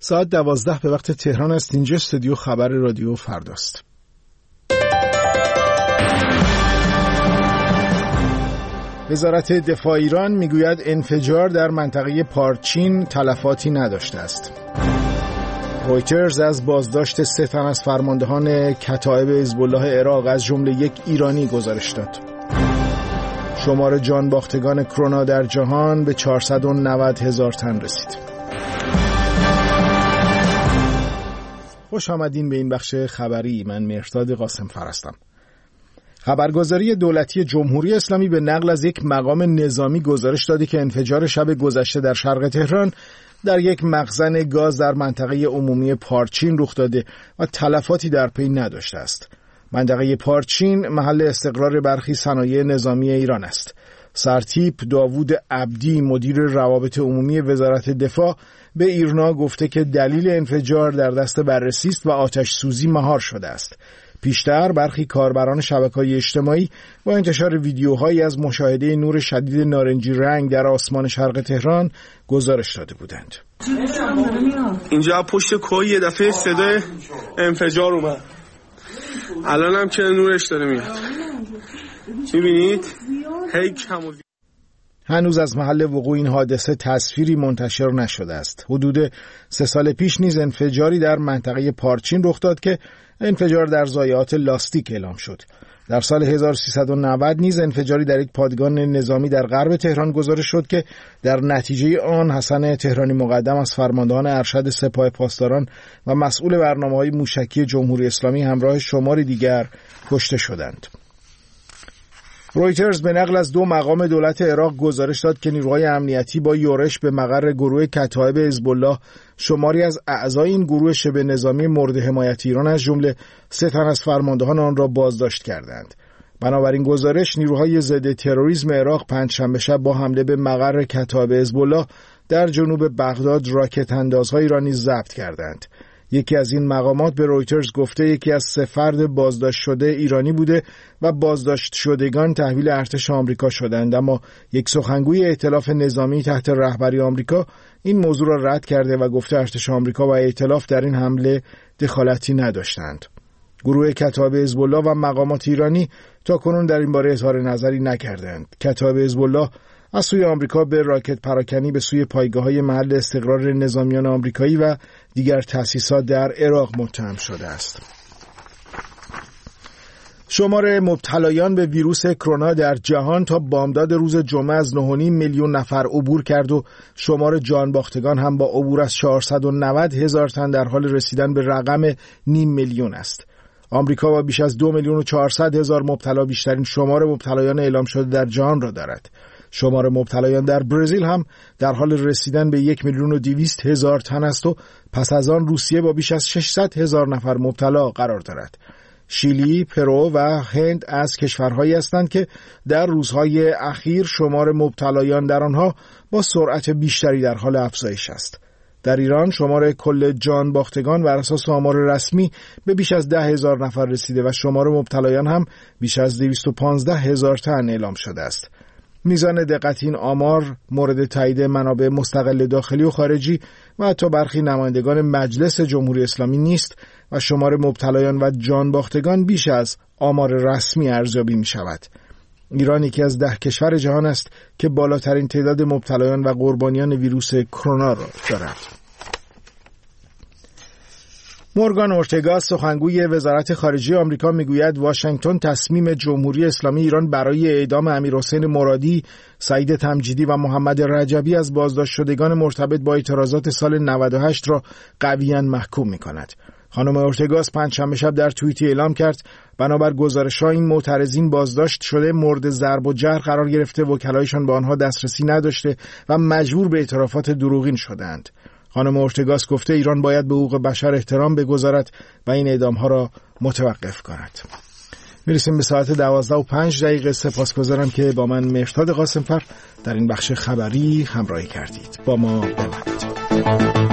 ساعت 12 به وقت تهران است. اینجا استودیو خبر رادیو فرداست. وزارت دفاع ایران میگوید انفجار در منطقه پارچین تلفاتی نداشته است. رویترز از بازداشت 3 تن از فرماندهان کتایب حزب الله عراق از جمله یک ایرانی گزارش داد. شمار جان باختگان کرونا در جهان به 490,000 تن رسید. خوش آمدین به این بخش خبری. من مهرداد قاسمفر هستم. خبرگزاری دولتی جمهوری اسلامی به نقل از یک مقام نظامی گزارش داده که انفجار شب گذشته در شرق تهران در یک مخزن گاز در منطقه عمومی پارچین رخ داده و تلفاتی در پی نداشته است. منطقه پارچین محل استقرار برخی صنایع نظامی ایران است. سرتیپ داوود عبدی مدیر روابط عمومی وزارت دفاع به ایرنا گفته که دلیل انفجار در دست بررسی است و آتش سوزی مهار شده است. پیشتر برخی کاربران شبکه‌های اجتماعی با انتشار ویدیوهایی از مشاهده نور شدید نارنجی رنگ در آسمان شرق تهران گزارش داده بودند. اینجا پشت کوه یه دفعه صدای انفجار اومد. الان هم که نورش داره میاد. می‌بینید؟ هنوز از محل وقوع این حادثه تصویری منتشر نشده است. حدود 3 سال پیش نیز انفجاری در منطقه پارچین رخ داد که انفجار در ضایعات لاستیک اعلام شد. در سال 1390 نیز انفجاری در یک پادگان نظامی در غرب تهران گزارش شد که در نتیجه آن حسن تهرانی مقدم از فرماندهان ارشد سپاه پاسداران و مسئول برنامه‌های موشکی جمهوری اسلامی همراه شماری دیگر کشته شدند. رویترز به نقل از 2 مقام دولت عراق گزارش داد که نیروهای امنیتی با یورش به مقر گروه کتایب حزب الله شماری از اعضای این گروه شبه نظامی مورد حمایت ایران از جمله 3 تن از فرماندهان آن را بازداشت کردند. بنابراین گزارش نیروهای ضد تروریسم عراق پنجشنبه شب با حمله به مقر کتایب حزب الله در جنوب بغداد راکت اندازهایی را نیز ضبط کردند. یکی از این مقامات به رویترز گفته یکی از 3 فرد بازداشت شده ایرانی بوده و بازداشت شدگان تحویل ارتش آمریکا شدند، اما یک سخنگوی ائتلاف نظامی تحت رهبری آمریکا این موضوع را رد کرده و گفته ارتش آمریکا و ائتلاف در این حمله دخالتی نداشتند. گروه کتایب حزب الله و مقامات ایرانی تاکنون در این باره اظهار نظری نکردند. کتایب حزب الله از سوی آمریکا به راکت پراکنی به سوی پایگاه‌های محل استقرار نظامیان آمریکایی و دیگر تأسیسات در عراق متهم شده است. شمار مبتلایان به ویروس کرونا در جهان تا بامداد روز جمعه از 9.5 میلیون نفر عبور کرد و شمار جان باختگان هم با عبور از 490,000 تن در حال رسیدن به رقم 0.5 میلیون است. آمریکا با بیش از 2,400,000 مبتلا بیشترین شمار مبتلایان اعلام شده در جهان را دارد. شمار مبتلایان در برزیل هم در حال رسیدن به 1,200,000 تن است و پس از آن روسیه با بیش از 600,000 نفر مبتلا قرار دارد. شیلی، پرو و هند از کشورهایی هستند که در روزهای اخیر شمار مبتلایان در آنها با سرعت بیشتری در حال افزایش است. در ایران شمار کل جان باختگان بر اساس آمار رسمی به بیش از 10,000 نفر رسیده و شمار مبتلایان هم بیش از 215,000 تن اعلام شده است. میزان دقت این آمار مورد تایید منابع مستقل داخلی و خارجی و حتی برخی نمایندگان مجلس جمهوری اسلامی نیست و شمار مبتلایان و جان باختگان بیش از آمار رسمی ارزیابی می شود. ایران یکی از 10 کشور جهان است که بالاترین تعداد مبتلایان و قربانیان ویروس کرونا را دارد. مورگان اورتگا سخنگوی وزارت خارجه آمریکا میگوید واشنگتن تصمیم جمهوری اسلامی ایران برای اعدام امیرحسین مرادی، سعید تمجیدی و محمد رجبی از بازداشت شدگان مرتبط با اعتراضات سال 98 را قویاً محکوم می‌کند. خانم اورتگاس پنجشنبه شب در توییتی اعلام کرد بنابر گزارش‌ها این معترضین بازداشت شده مورد ضرب و جرح قرار گرفته، وکلایشان به آنها دسترسی نداشته و مجبور به اعترافات دروغین شدند. خانم اورتگاس گفته ایران باید به حقوق بشر احترام بگذارد و این اعدام‌ها را متوقف کند. میرسیم به ساعت 12:05. سپاسگزارم که با من مهرداد قاسمفر در این بخش خبری همراهی کردید. با ما بمانید.